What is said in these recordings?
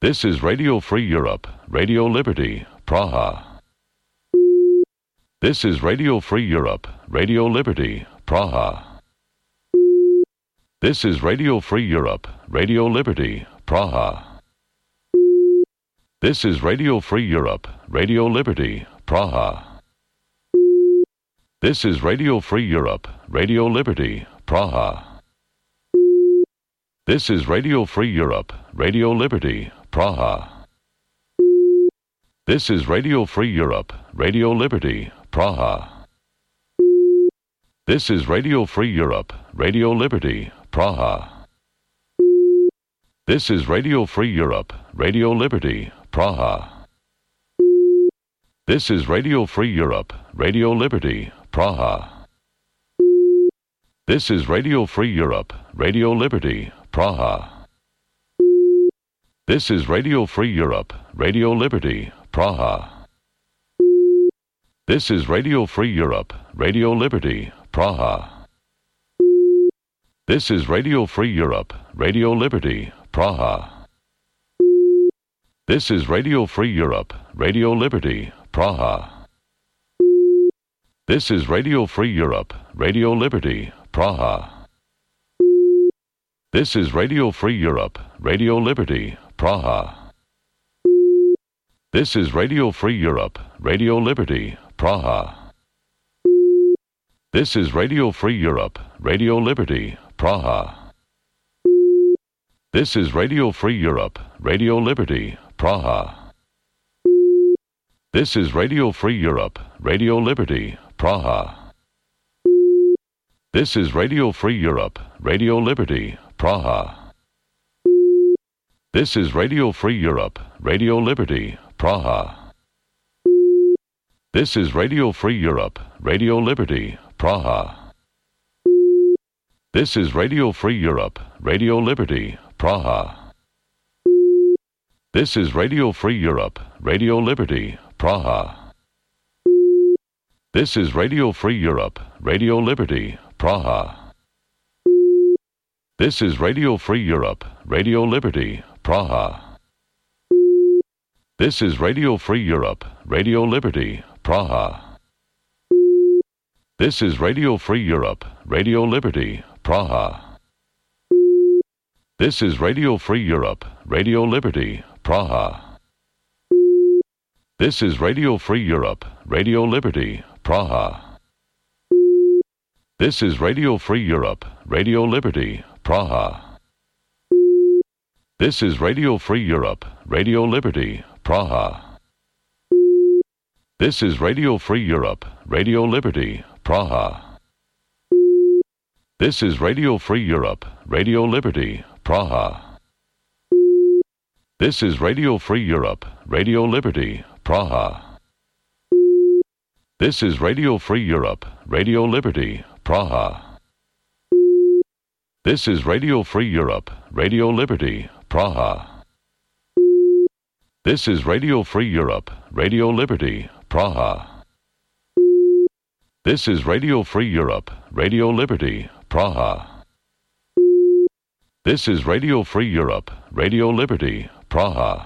This is Radio Free Europe, Radio Liberty, Praha. This is Radio Free Europe, Radio Liberty, Praha. This is Radio Free Europe, Radio Liberty, Praha. This is Radio Free Europe, Radio Liberty, Praha. This is Radio Free Europe, Radio Liberty, Praha. This is Radio Free Europe, Radio Liberty, Praha. This is Radio Free Europe, Radio Liberty, Praha. This is Radio Free Europe, Radio Liberty, Praha. This is Radio Free Europe, Radio Liberty, Praha. This is Radio Free Europe, Radio Liberty, Praha. This is Radio Free Europe, Radio Liberty, Praha. This is Radio Free Europe, Radio Liberty, Praha. This is Radio Free Europe, Radio Liberty, Praha. This is Radio Free Europe, Radio Liberty, Praha. This is Radio Free Europe, Radio Liberty, Praha. This is Radio Free Europe, Radio Liberty, Praha. This is Radio Free Europe, Radio Liberty, Praha. This is Radio Free Europe, Radio Liberty, Praha. This is Radio Free Europe, Radio Liberty, Praha. This is Radio Free Europe, Radio Liberty, Praha. This is Radio Free Europe, Radio Liberty, Praha. This is Radio Free Europe, Radio Liberty, Praha. This is Radio Free Europe, Radio Liberty, Praha. This is Radio Free Europe, Radio Liberty, Praha. This is Radio Free Europe, Radio Liberty, Praha. This is Radio Free Europe, Radio Liberty, Praha. This is Radio Free Europe, Radio Liberty, Praha. This is Radio Free Europe, Radio Liberty, Praha. This is Radio Free Europe, Radio Liberty, Praha. This is Radio Free Europe, Radio Liberty, Praha. This is Radio Free Europe, Radio Liberty, Praha. This is Radio Free Europe, Radio Liberty, Praha. This is Radio Free Europe, Radio Liberty, Praha. This is Radio Free Europe, Radio Liberty, Praha. This is Radio Free Europe, Radio Liberty, Praha. This is Radio Free Europe, Radio Liberty, Praha. This is Radio Free Europe, Radio Liberty, Praha. This is Radio Free Europe, Radio Liberty, Praha. This is Radio Free Europe, Radio Liberty, Praha. This is Radio Free Europe, Radio Liberty, Praha. This is Radio Free Europe, Radio Liberty, Praha. This is Radio Free Europe, Radio Liberty, Praha.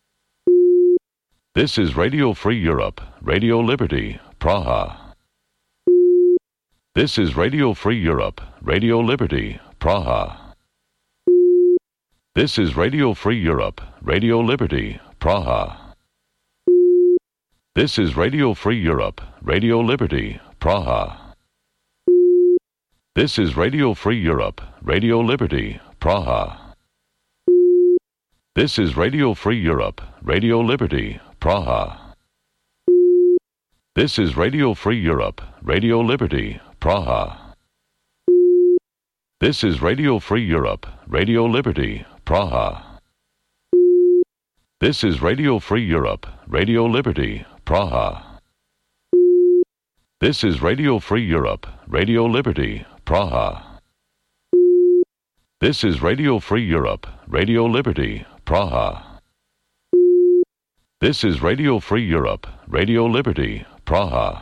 This is Radio Free Europe, Radio Liberty, Praha. This is Radio Free Europe, Radio Liberty, Praha. This is Radio Free Europe, Radio Liberty, Praha. This is Radio Free Europe, Radio Liberty, Praha. This is Radio Free Europe, Radio Liberty, Praha. This is Radio Free Europe, Radio Liberty, Praha. This is Radio Free Europe, Radio Liberty, Praha. This is Radio Free Europe, Radio Liberty, Praha. This is Radio Free Europe, Radio Liberty, Praha. This is Radio Free Europe, Radio Liberty, Praha. This is Radio Free Europe, Radio Liberty, Praha. This is Radio Free Europe, Radio Liberty, Praha.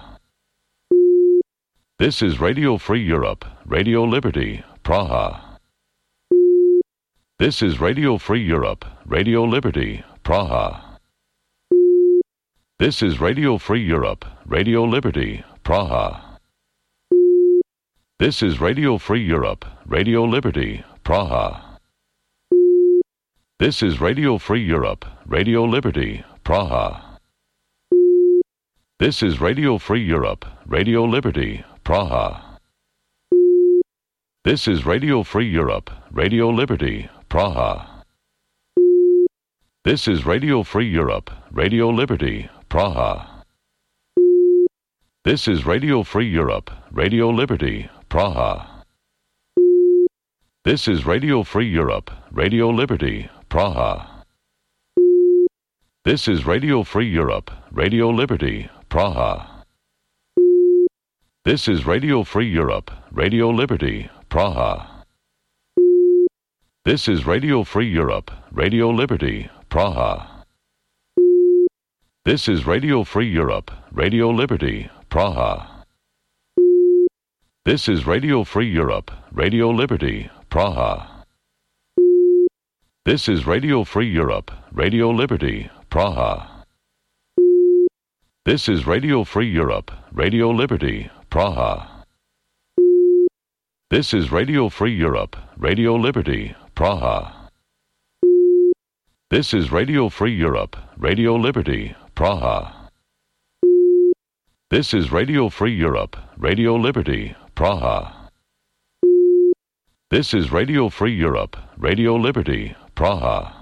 This is Radio Free Europe, Radio Liberty, Praha. This is Radio Free Europe, Radio Liberty, Praha. This is Radio Free Europe, Radio Liberty, Praha. This is Radio Free Europe, Radio Liberty, Praha. This is Radio Free Europe, Radio Liberty, Praha. This is Radio Free Europe, Radio Liberty, Praha. This is Radio Free Europe, Radio Liberty, Praha. This is Radio Free Europe, Radio Liberty, Praha. This is Radio Free Europe, Radio Liberty, Praha. This is Radio Free Europe, Radio Liberty, Praha. This is Radio Free Europe, Radio Liberty, Praha. This is Radio Free Europe, Radio Liberty, Praha. This is Radio Free Europe, Radio Liberty, Praha. This is Radio Free Europe, Radio Liberty, Praha. This is Radio Free Europe, Radio Liberty, Praha. This is Radio Free Europe, Radio Liberty, Praha. This is Radio Free Europe, Radio Liberty, Praha. This is Radio Free Europe, Radio Liberty, Praha. This is Radio Free Europe, Radio Liberty, Praha. This is Radio Free Europe, Radio Liberty, Praha. This is Radio Free Europe, Radio Liberty, Praha.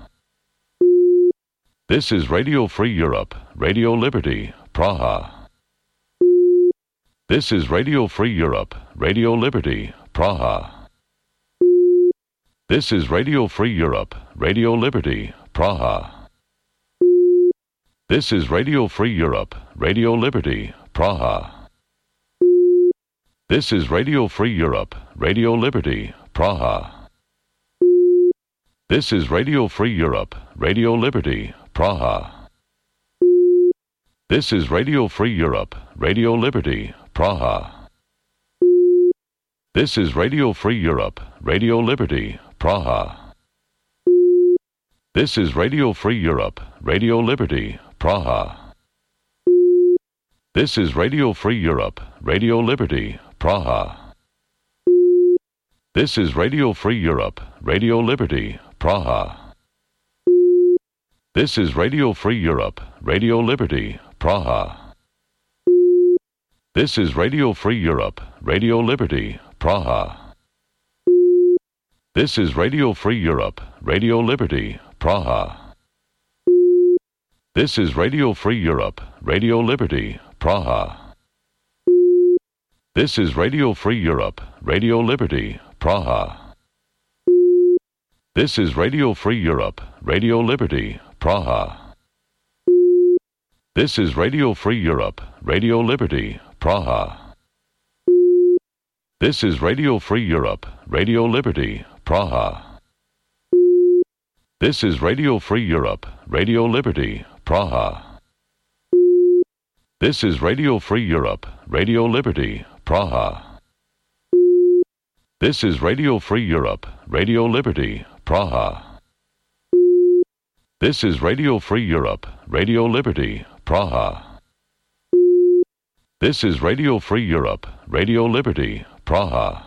This is Radio Free Europe, Radio Liberty, Praha. This is Radio Free Europe, Radio Liberty, Praha. This is Radio Free Europe, Radio Liberty, Praha. This is Radio Free Europe, Radio Liberty, Praha. This is Radio Free Europe, Radio Liberty, Praha. This is Radio Free Europe, Radio Liberty, Praha. This is Radio Free Europe, Radio Liberty, Praha. This is Radio Free Europe, Radio Liberty, Praha. This is Radio Free Europe, Radio Liberty, Praha. This is Radio Free Europe, Radio Liberty, Praha. This is Radio Free Europe, Radio Liberty, Praha. This is Radio Free Europe, Radio Liberty, Praha. This is Radio Free Europe, Radio Liberty, Praha. This is Radio Free Europe, Radio Liberty, Praha. This is Radio Free Europe, Radio Liberty, Praha. This is Radio Free Europe, Radio Liberty, Praha. This is Radio Free Europe, Radio Liberty, Praha. This is Radio Free Europe, Radio Liberty, Praha. This is Radio Free Europe, Radio Liberty, Praha. This is Radio Free Europe, Radio Liberty, Praha. This is Radio Free Europe, Radio Liberty, Praha. This is Radio Free Europe, Radio Liberty, Praha. This is Radio Free Europe, Radio Liberty, Praha. This is Radio Free Europe, Radio Liberty, Praha.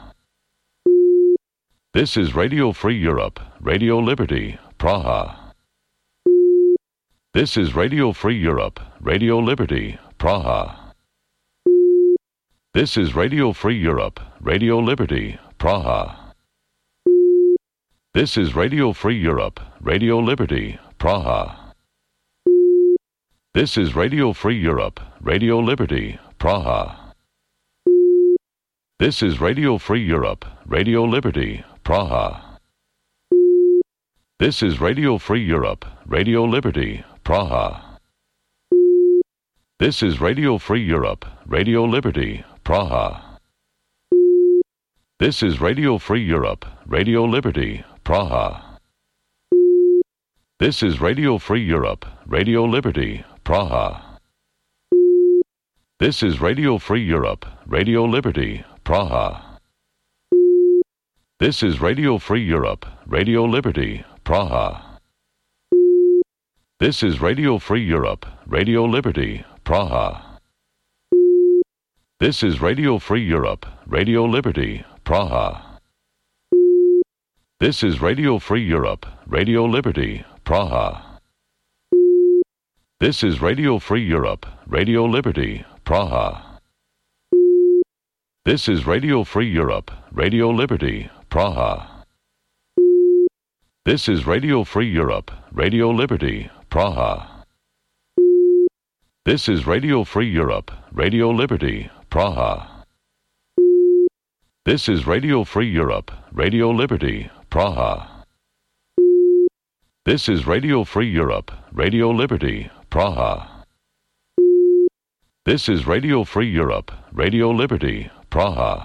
This is Radio Free Europe, Radio Liberty, Praha. This is Radio Free Europe, Radio Liberty, Praha. This is Radio Free Europe, Radio Liberty, Praha. This is Radio Free Europe, Radio Liberty, Praha. This is Radio Free Europe, Radio Liberty, Praha. This is Radio Free Europe, Radio Liberty, Praha. This is Radio Free Europe, Radio Liberty, Praha. This is Radio Free Europe, Radio Liberty, Praha. This is Radio Free Europe, Radio Liberty, Praha. This is Radio Free Europe, Radio Liberty, Praha. This is Radio Free Europe, Radio Liberty, Praha. This is Radio Free Europe, Radio Liberty, Praha. This is Radio Free Europe, Radio Liberty, Praha. This is Radio Free Europe, Radio Liberty, Praha. This is Radio Free Europe, Radio Liberty, Praha. This is Radio Free Europe, Radio Liberty, Praha. This is Radio Free Europe, Radio Liberty, Praha. This is Radio Free Europe, Radio Liberty, Praha. This is Radio Free Europe, Radio Liberty, Praha. This is Radio Free Europe, Radio Liberty, Praha. This is Radio Free Europe, Radio Liberty, Praha. This is Radio Free Europe, Radio Liberty, Praha.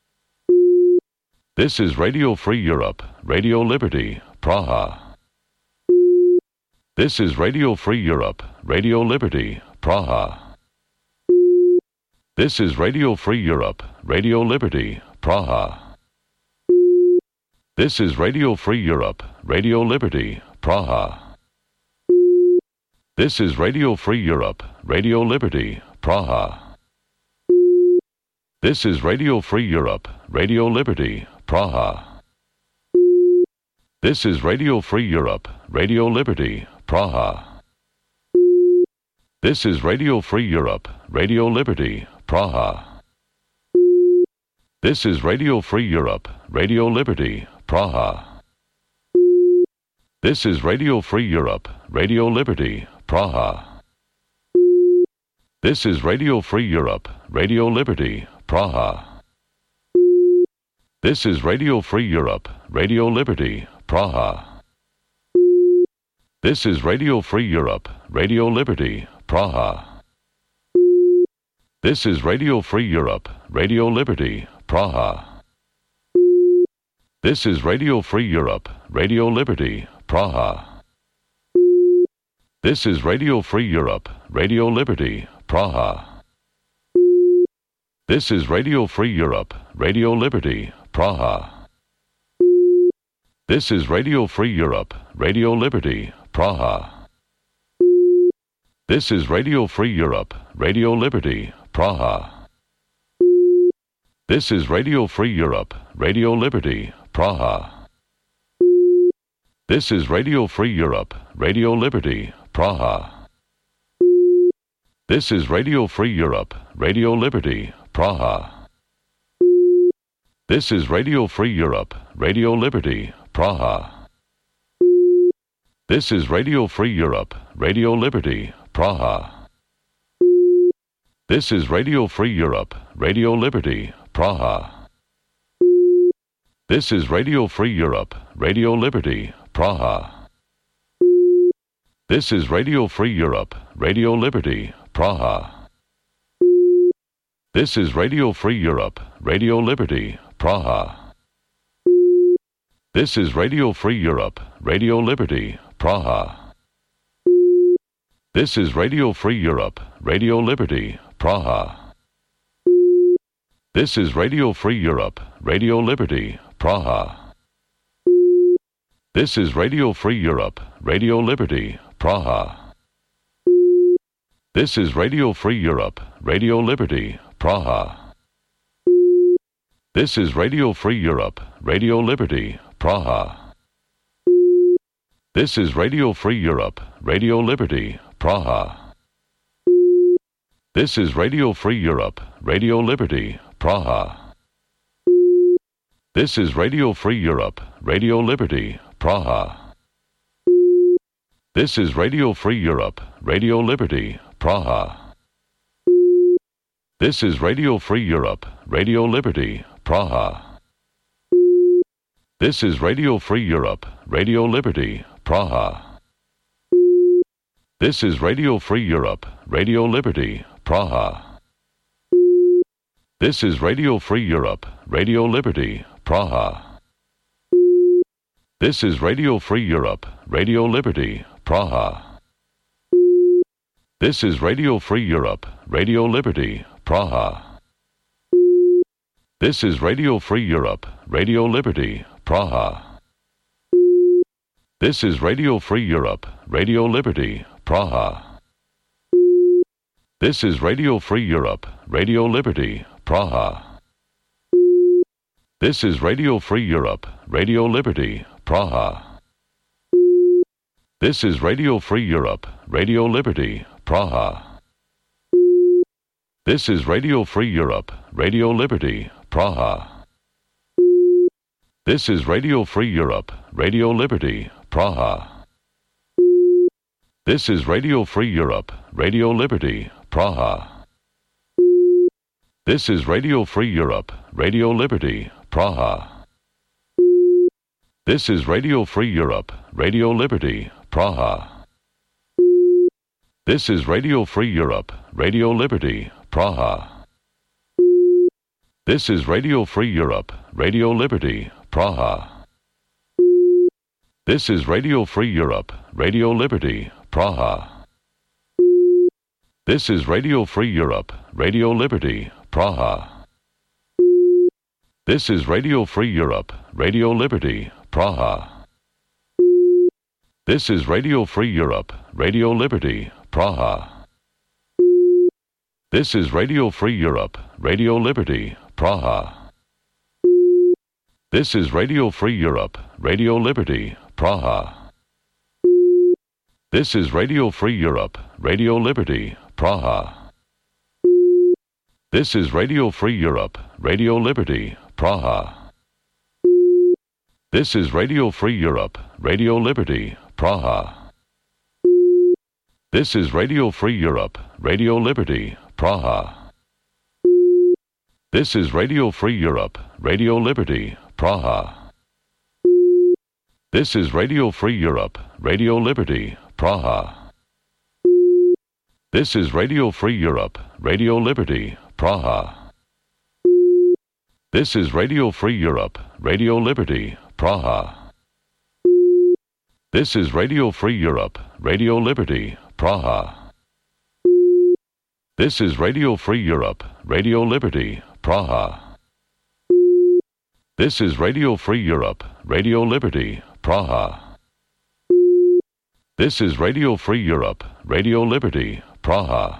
This is Radio Free Europe, Radio Liberty, Praha. This is Radio Free Europe, Radio Liberty, Praha. This is Radio Free Europe, Radio Liberty, Praha. This is Radio Free Europe, Radio Liberty, Praha. This is Radio Free Europe, Radio Liberty, Praha. This is Radio Free Europe, Radio Liberty, Praha. This is Radio Free Europe, Radio Liberty, Praha. This is Radio Free Europe, Radio Liberty, Praha. This is Radio Free Europe, Radio Liberty, Praha. This is Radio Free Europe, Radio Liberty, Praha. This is Radio Free Europe, Radio Liberty, Praha. This is Radio Free Europe, Radio Liberty, Praha. This is Radio Free Europe, Radio Liberty, Praha. This is Radio Free Europe, Radio Liberty, Praha. This is Radio Free Europe, Radio Liberty, Praha. This is Radio Free Europe, Radio Liberty, Praha. This is Radio Free Europe, Radio Liberty, Praha. This is Radio Free Europe, Radio Liberty, Praha. This is Radio Free Europe, Radio Liberty, Praha. This is Radio Free Europe, Radio Liberty, Praha. This is Radio Free Europe, Radio Liberty, Praha. This is Radio Free Europe, Radio Liberty, Praha. This is Radio Free Europe, Radio Liberty, Praha. This is Radio Free Europe, Radio Liberty, Praha. This is Radio Free Europe, Radio Liberty, Praha. This is Radio Free Europe, Radio Liberty, Praha. This is Radio Free Europe, Radio Liberty, Praha. This is Radio Free Europe, Radio Liberty, Praha. This is Radio Free Europe, Radio Liberty, Praha. This is Radio Free Europe, Radio Liberty, Praha. This is Radio Free Europe, Radio Liberty, Praha. This is Radio Free Europe, Radio Liberty, Praha. This is Radio Free Europe, Radio Liberty, Praha. This is Radio Free Europe, Radio Liberty, Praha. This is Radio Free Europe, Radio Liberty, Praha. This is Radio Free Europe, Radio Liberty, Praha. This is Radio Free Europe, Radio Liberty, Praha. This is Radio Free Europe, Radio Liberty, Praha. This is Radio Free Europe, Radio Liberty, Praha. This is Radio Free Europe, Radio Liberty, Praha. This is Radio Free Europe, Radio Liberty, Praha. This is Radio Free Europe, Radio Liberty, Praha. This is Radio Free Europe, Radio Liberty, Praha. This is Radio Free Europe, Radio Liberty, Praha. This is Radio Free Europe, Radio Liberty, Praha. This is Radio Free Europe, Radio Liberty, Praha. This is Radio Free Europe, Radio Liberty, Praha. This is Radio Free Europe, Radio Liberty, Praha. This is Radio Free Europe, Radio Liberty, Praha. This is Radio Free Europe, Radio Liberty, Praha. This is Radio Free Europe, Radio Liberty, Praha. This is Radio Free Europe, Radio Liberty, Praha. This is Radio Free Europe, Radio Liberty, Praha. This is Radio Free Europe, Radio Liberty, Praha. This is Radio Free Europe, Radio Liberty, Praha. This is Radio Free Europe, Radio Liberty, Praha. This is Radio Free Europe, Radio Liberty, Praha. This is Radio Free Europe, Radio Liberty, Praha. This is Radio Free Europe, Radio Liberty, Praha. This is Radio Free Europe, Radio Liberty, Praha. This is Radio Free Europe, Radio Liberty, Praha. This is Radio Free Europe, Radio Liberty, Praha. This is Radio Free Europe, Radio Liberty, Praha. This is Radio Free Europe, Radio Liberty, Praha. This is Radio Free Europe, Radio Liberty, Praha. This is Radio Free Europe, Radio Liberty, Praha. This is Radio Free Europe, Radio Liberty, Praha. This is Radio Free Europe, Radio Liberty, Praha. This is Radio Free Europe, Radio Liberty, Praha. This is Radio Free Europe, Radio Liberty, Praha. This is Radio Free Europe, Radio Liberty, Praha. This is Radio Free Europe, Radio Liberty, Praha. This is Radio Free Europe, Radio Liberty, Praha. This is Radio Free Europe, Radio Liberty, Praha.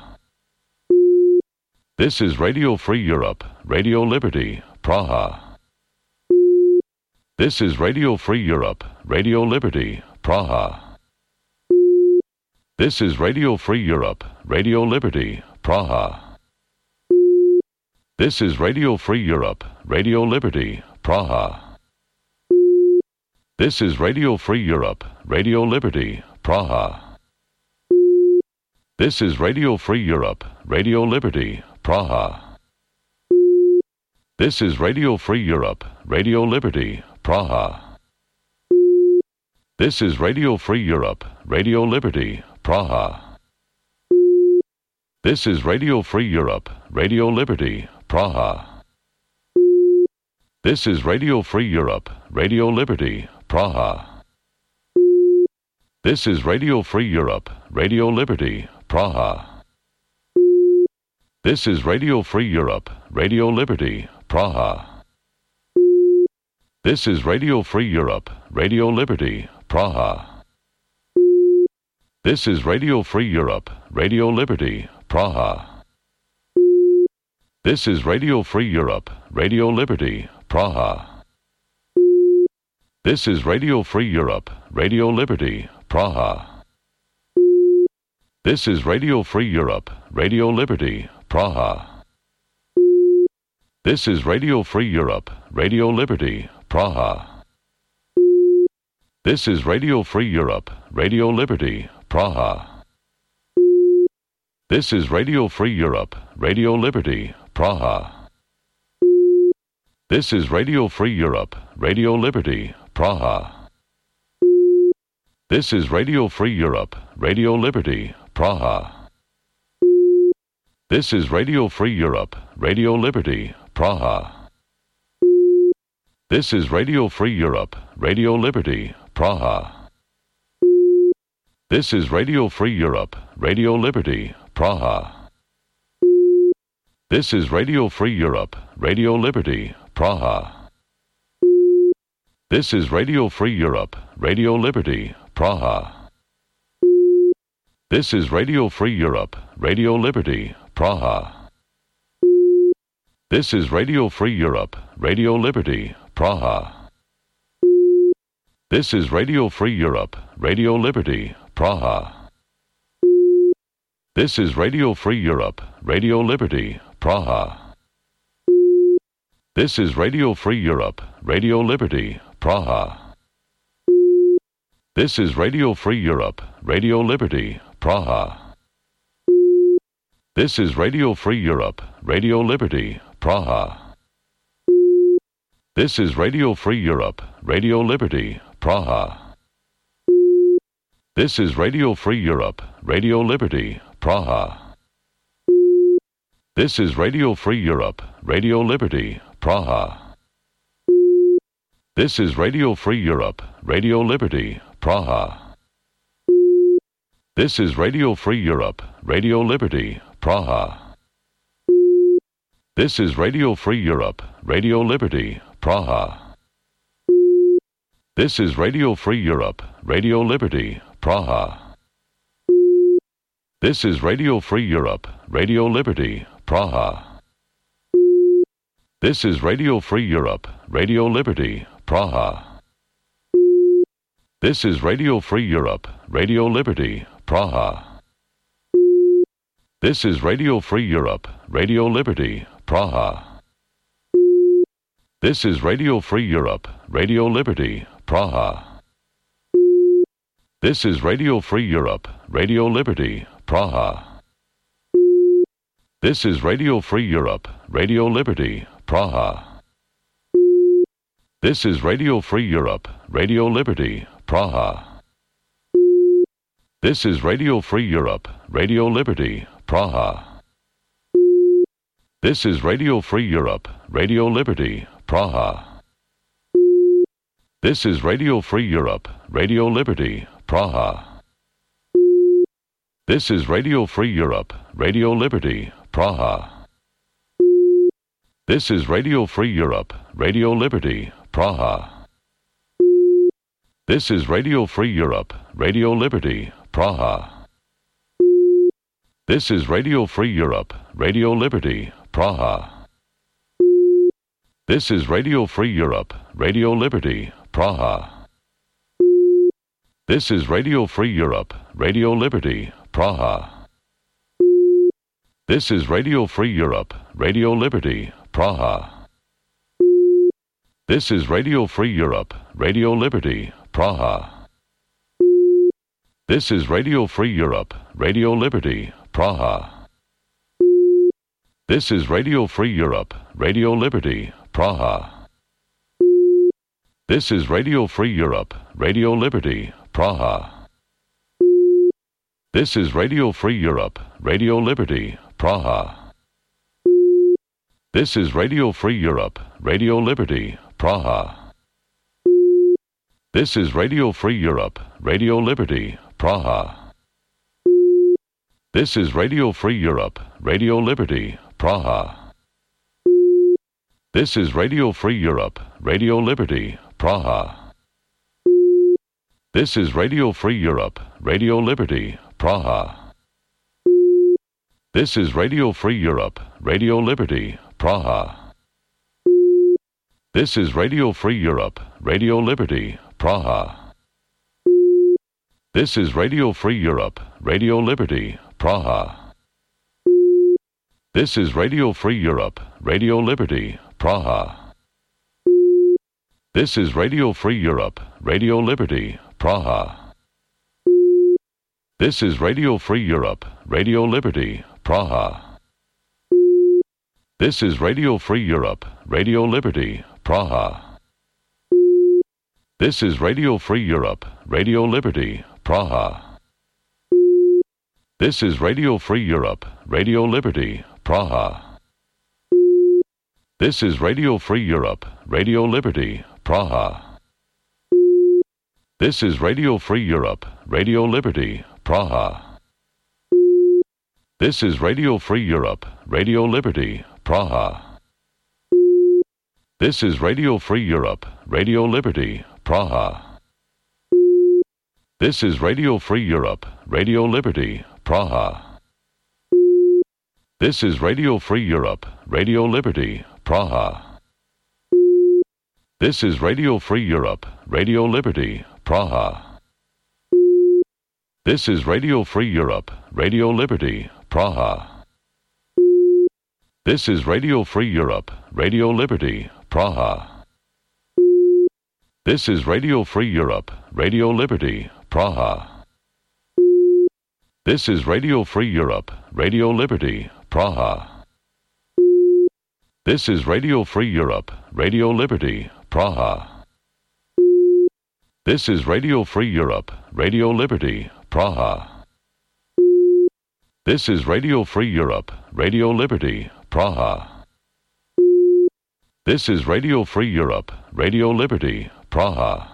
This is Radio Free Europe, Radio Liberty, Praha. This is Radio Free Europe, Radio Liberty, Praha. This is Radio Free Europe, Radio Liberty, Praha. This is Radio Free Europe, Radio Liberty, Praha. This is Radio Free Europe, Radio Liberty, Praha. This is Radio Free Europe, Radio Liberty, Praha. This is Radio Free Europe, Radio Liberty, Praha. This is Radio Free Europe, Radio Liberty, Praha. This is Radio Free Europe, Radio Liberty, Praha. This is Radio Free Europe, Radio Liberty, Praha. This is Radio Free Europe, Radio Liberty, Praha. This is Radio Free Europe, Radio Liberty, Praha. This is Radio Free Europe, Radio Liberty, Praha. This is Radio Free Europe, Radio Liberty, Praha. This is Radio Free Europe, Radio Liberty, Praha. This is Radio Free Europe, Radio Liberty, Praha. This is Radio Free Europe, Radio Liberty, Praha. This is Radio Free Europe, Radio Liberty, Praha. This is Radio Free Europe, Radio Liberty, Praha. This is Radio Free Europe, Radio Liberty, Praha. This is Radio Free Europe, Radio Liberty, Praha. This is Radio Free Europe, Radio Liberty, Praha. This is Radio Free Europe, Radio Liberty, Praha. This is Radio Free Europe, Radio Liberty, Praha. This is Radio Free Europe, Radio Liberty, Praha. This is Radio Free Europe, Radio Liberty, Praha. This is Radio Free Europe, Radio Liberty, Praha. This is Radio Free Europe, Radio Liberty, Praha. This is Radio Free Europe, Radio Liberty, Praha. This is Radio Free Europe, Radio Liberty, Praha. This is Radio Free Europe, Radio Liberty, Praha. This is Radio Free Europe, Radio Liberty, Praha. This is Radio Free Europe, Radio Liberty, Praha. This is Radio Free Europe, Radio Liberty, Praha. This is Radio Free Europe, Radio Liberty, Praha. This is Radio Free Europe, Radio Liberty, Praha. This is Radio Free Europe, Radio Liberty, Praha. This is Radio Free Europe, Radio Liberty, Praha. This is Radio Free Europe, Radio Liberty, Praha. This is Radio Free Europe, Radio Liberty, Praha. This is Radio Free Europe, Radio Liberty, Praha. This is Radio Free Europe, Radio Liberty, Praha. This is Radio Free Europe, Radio Liberty, Praha. This is Radio Free Europe, Radio Liberty, Praha. This is Radio Free Europe, Radio Liberty, Praha. This is Radio Free Europe, Radio Liberty, Praha. This is Radio Free Europe, Radio Liberty, Praha. This is Radio Free Europe, Radio Liberty, Praha. This is Radio Free Europe, Radio Liberty, Praha. This is Radio Free Europe, Radio Liberty, Praha. This is Radio Free Europe, Radio Liberty, Praha. This is Radio Free Europe, Radio Liberty, Praha. This is Radio Free Europe, Radio Liberty, Praha. This is Radio Free Europe, Radio Liberty, Praha. This is Radio Free Europe, Radio Liberty, Praha. This is Radio Free Europe, Radio Liberty, Praha. This is Radio Free Europe, Radio Liberty, Praha. This is Radio Free Europe, Radio Liberty, Praha. This is Radio Free Europe, Radio Liberty, Praha. This is Radio Free Europe, Radio Liberty, Praha. This is Radio Free Europe, Radio Liberty, Praha. This is Radio Free Europe, Radio Liberty, Praha. This is Radio Free Europe, Radio Liberty, Praha. This is Radio Free Europe, Radio Liberty, Praha. This is Radio Free Europe, Radio Liberty, Praha. This is Radio Free Europe, Radio Liberty, Praha. This is Radio Free Europe, Radio Liberty, Praha. This is Radio Free Europe, Radio Liberty, Praha. This is Radio Free Europe, Radio Liberty, Praha. This is Radio Free Europe, Radio Liberty, Praha. This is Radio Free Europe, Radio Liberty, Praha. This is Radio Free Europe, Radio Liberty, Praha. This is Radio Free Europe, Radio Liberty, Praha. This is Radio Free Europe, Radio Liberty, Praha. This is Radio Free Europe, Radio Liberty, Praha. This is Radio Free Europe, Radio Liberty, Praha. This is Radio Free Europe, Radio Liberty, Praha. This is Radio Free Europe, Radio Liberty, Praha. This is Radio Free Europe, Radio Liberty, Praha. This is Radio Free Europe, Radio Liberty, Praha. This is Radio Free Europe, Radio Liberty, Praha. This is Radio Free Europe, Radio Liberty, Praha. This is Radio Free Europe, Radio Liberty, Praha. This is Radio Free Europe, Radio Liberty, Praha. This is Radio Free Europe, Radio Liberty, Praha. This is Radio Free Europe, Radio Liberty, Praha. This is Radio Free Europe, Radio Liberty, Praha. This is Radio Free Europe, Radio Liberty, Praha. This is Radio Free Europe, Radio Liberty, Praha. This is Radio Free Europe, Radio Liberty, Praha. This is Radio Free Europe, Radio Liberty, Praha. This is Radio Free Europe, Radio Liberty, Praha. This is Radio Free Europe, Radio Liberty, Praha.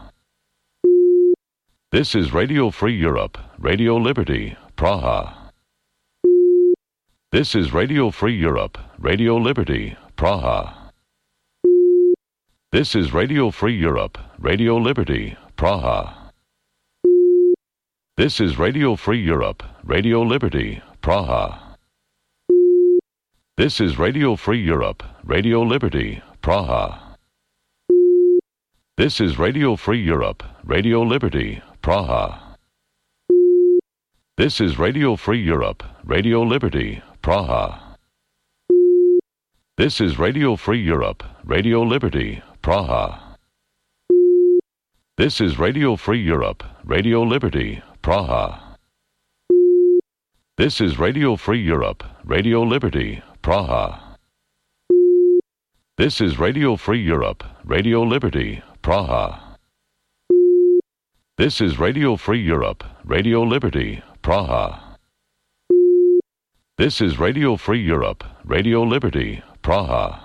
This is Radio Free Europe, Radio Liberty, Praha. This is Radio Free Europe, Radio Liberty, Praha. This is Radio Free Europe, Radio Liberty, Praha. This is Radio Free Europe, Radio Liberty, Praha. This is Radio Free Europe, Radio Liberty, Praha. This is Radio Free Europe, Radio Liberty, Praha. This is Radio Free Europe, Radio Liberty, Praha. This is Radio Free Europe, Radio Liberty, Praha. This is Radio Free Europe, Radio Liberty, Praha. This is Radio Free Europe, Radio Liberty, Praha. This is Radio Free Europe, Radio Liberty, Praha. This is Radio Free Europe, Radio Liberty, Praha. This is Radio Free Europe, Radio Liberty, Praha.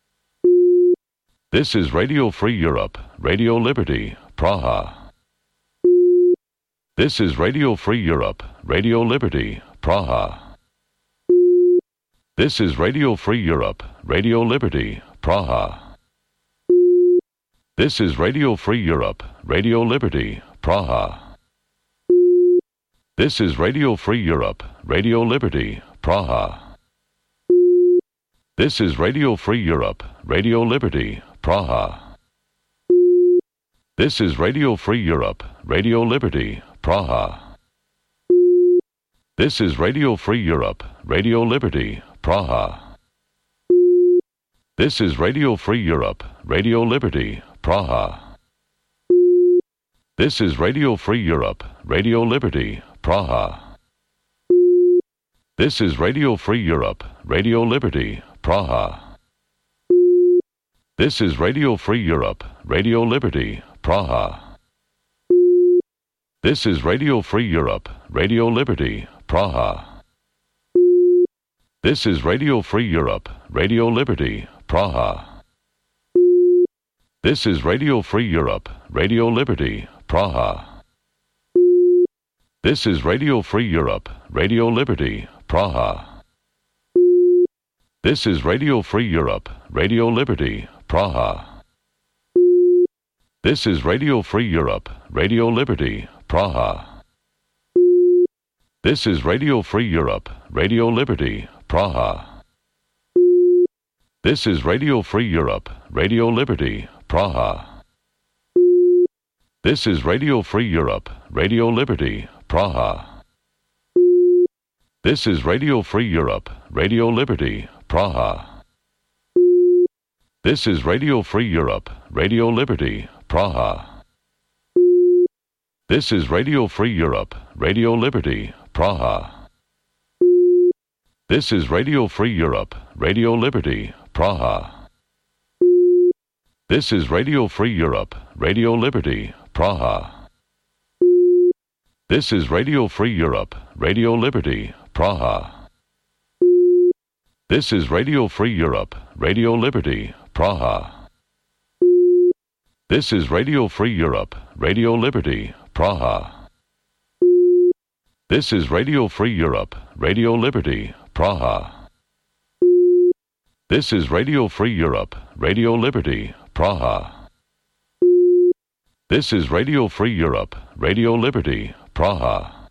This is Radio Free Europe, Radio Liberty, Praha. This is Radio Free Europe, Radio Liberty, Praha. This is Radio Free Europe, Radio Liberty, Praha. This is Radio Free Europe, Radio Liberty, Praha. This is Radio Free Europe, Radio Liberty, Praha. This is Radio Free Europe, Radio Liberty, Praha. This is Radio Free Europe, Radio Liberty, Praha. This is Radio Free Europe, Radio Liberty, Praha. This is Radio Free Europe, Radio Liberty, Praha. This is Radio Free Europe, Radio Liberty, Praha. This is Radio Free Europe, Radio Liberty, Praha. This is Radio Free Europe, Radio Liberty, Praha. This is Radio Free Europe, Radio Liberty, Praha. This is Radio Free Europe, Radio Liberty, Praha. This is Radio Free Europe, Radio Liberty, Praha. This is Radio Free Europe, Radio Liberty, Praha. This is Radio Free Europe, Radio Liberty, Praha. This is Radio Free Europe, Radio Liberty, Praha. This is Radio Free Europe, Radio Liberty, Praha. This is Radio Free Europe, Radio Liberty, Praha. This is Radio Free Europe, Radio Liberty, Praha. This is Radio Free Europe, Radio Liberty, Praha. This is Radio Free Europe, Radio Liberty, Praha. This is Radio Free Europe, Radio Liberty, Praha. This is Radio Free Europe, Radio Liberty, Praha. This is Radio Free Europe, Radio Liberty, Praha. This is Radio Free Europe, Radio Liberty, Praha. This is Radio Free Europe, Radio Liberty, Praha. This is Radio Free Europe, Radio Liberty, Praha. This is Radio Free Europe, Radio Liberty, Praha. This is Radio Free Europe, Radio Liberty, Praha. This is Radio Free Europe, Radio Liberty, Praha.